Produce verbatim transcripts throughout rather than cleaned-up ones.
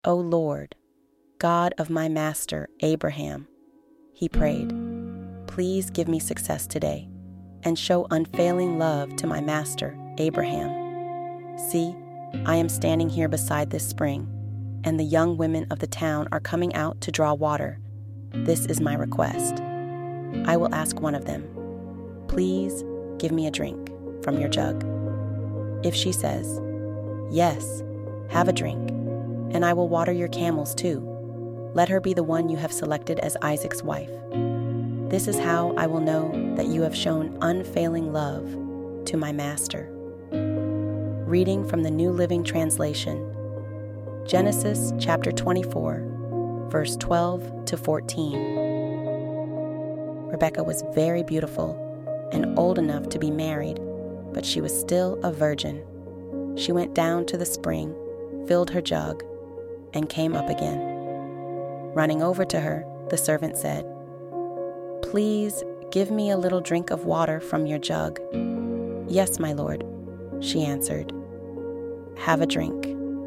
O Lord, God of my master Abraham, he prayed, please give me success today and show unfailing love to my master Abraham. See, I am standing here beside this spring, and the young women of the town are coming out to draw water. This is my request. I will ask one of them, please give me a drink from your jug. If she says, yes, have a drink, and I will water your camels too, let her be the one you have selected as Isaac's wife. This is how I will know that you have shown unfailing love to my master. Reading from the New Living Translation, Genesis chapter twenty-four, verse twelve to fourteen. Rebekah was very beautiful and old enough to be married, but she was still a virgin. She went down to the spring, filled her jug, and came up again. Running over to her, the servant said, please give me a little drink of water from your jug. Yes, my lord, she answered. Have a drink.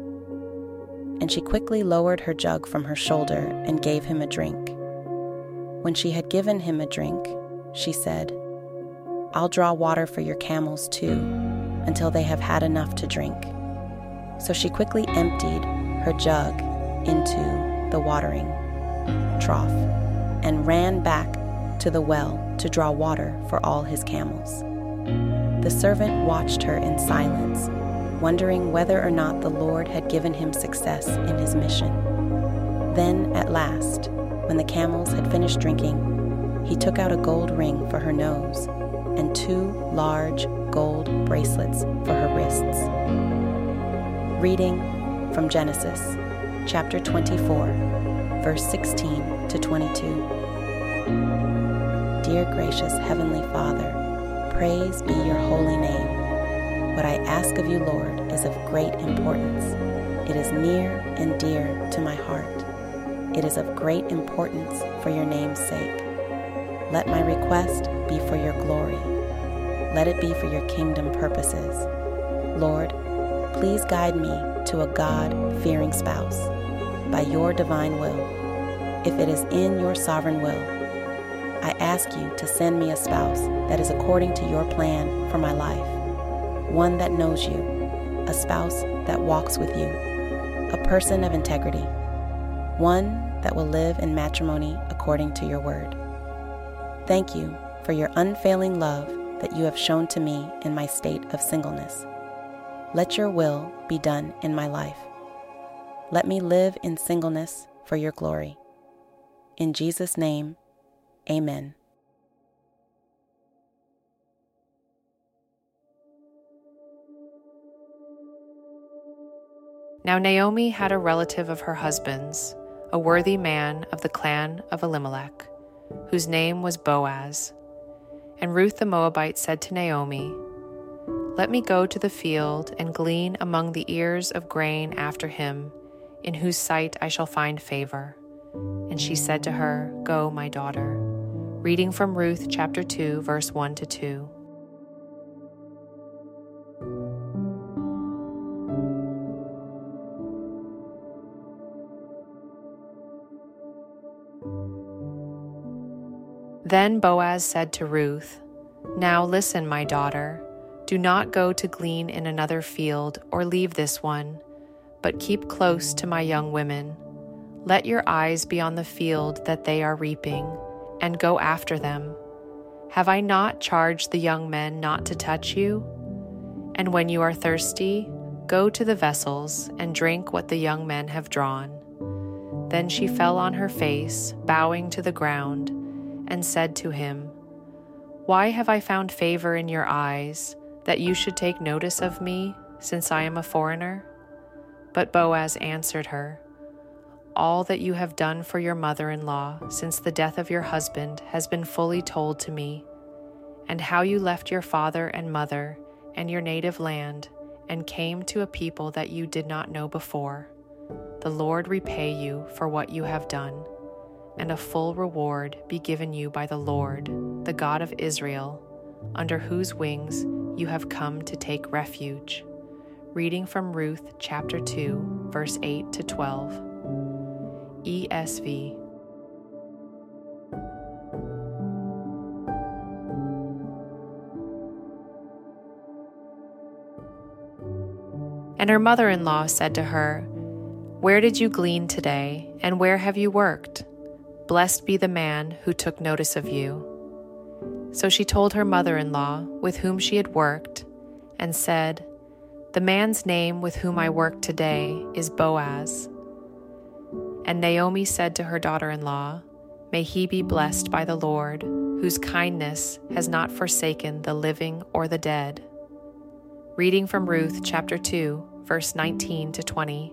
And she quickly lowered her jug from her shoulder and gave him a drink. When she had given him a drink, she said, I'll draw water for your camels too, until they have had enough to drink. So she quickly emptied her jug into the watering trough and ran back to the well to draw water for all his camels. The servant watched her in silence, wondering whether or not the Lord had given him success in his mission. Then, at last, when the camels had finished drinking, he took out a gold ring for her nose and two large gold bracelets for her wrists. Reading from Genesis, chapter twenty-four, verse sixteen to twenty-two. Dear gracious Heavenly Father, praise be your holy name. What I ask of you, Lord, is of great importance. It is near and dear to my heart. It is of great importance for your name's sake. Let my request be for your glory. Let it be for your kingdom purposes. Lord, please guide me to a God-fearing spouse by your divine will. If it is in your sovereign will, I ask you to send me a spouse that is according to your plan for my life, one that knows you, a spouse that walks with you, a person of integrity, one that will live in matrimony according to your word. Thank you for your unfailing love that you have shown to me in my state of singleness. Let your will be done in my life. Let me live in singleness for your glory. In Jesus' name, amen. Now Naomi had a relative of her husband's, a worthy man of the clan of Elimelech, whose name was Boaz. And Ruth the Moabite said to Naomi, Let me go to the field and glean among the ears of grain after him, in whose sight I shall find favor. And she said to her, Go, my daughter. Reading from Ruth chapter two, verse one to two. Then Boaz said to Ruth, Now listen, my daughter, do not go to glean in another field or leave this one, but keep close to my young women. Let your eyes be on the field that they are reaping, and go after them. Have I not charged the young men not to touch you? And when you are thirsty, go to the vessels and drink what the young men have drawn. Then she fell on her face, bowing to the ground, and said to him, Why have I found favor in your eyes, that you should take notice of me, since I am a foreigner? But Boaz answered her, All that you have done for your mother-in-law since the death of your husband has been fully told to me, and how you left your father and mother and your native land and came to a people that you did not know before. The Lord repay you for what you have done, and a full reward be given you by the Lord, the God of Israel, under whose wings you have come to take refuge. Reading from Ruth chapter two, verse eight to twelve. E S V. And her mother-in-law said to her, "Where did you glean today, and where have you worked? Blessed be the man who took notice of you." So she told her mother-in-law with whom she had worked, and said, "The man's name with whom I worked today is Boaz." And Naomi said to her daughter-in-law, "May he be blessed by the Lord, whose kindness has not forsaken the living or the dead." Reading from Ruth chapter two, verse nineteen to twenty.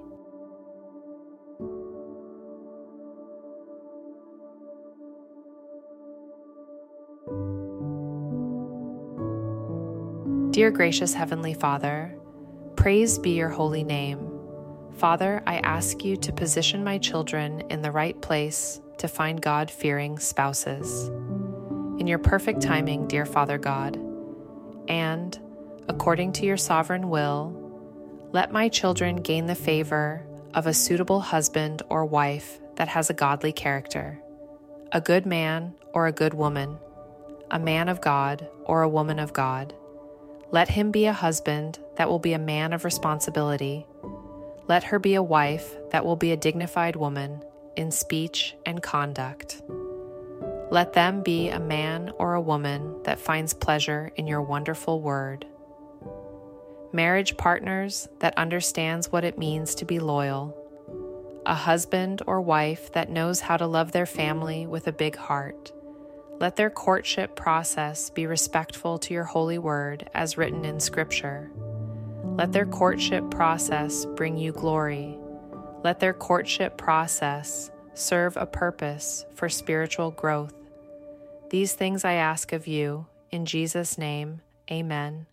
Dear gracious Heavenly Father, praised be your holy name. Father, I ask you to position my children in the right place to find God-fearing spouses. In your perfect timing, dear Father God, and, according to your sovereign will, let my children gain the favor of a suitable husband or wife that has a godly character, a good man or a good woman, a man of God or a woman of God. Let him be a husband that will be a man of responsibility. Let her be a wife that will be a dignified woman in speech and conduct. Let them be a man or a woman that finds pleasure in your wonderful word. Marriage partners that understands what it means to be loyal. A husband or wife that knows how to love their family with a big heart. Let their courtship process be respectful to your holy word as written in Scripture. Let their courtship process bring you glory. Let their courtship process serve a purpose for spiritual growth. These things I ask of you, in Jesus' name, amen.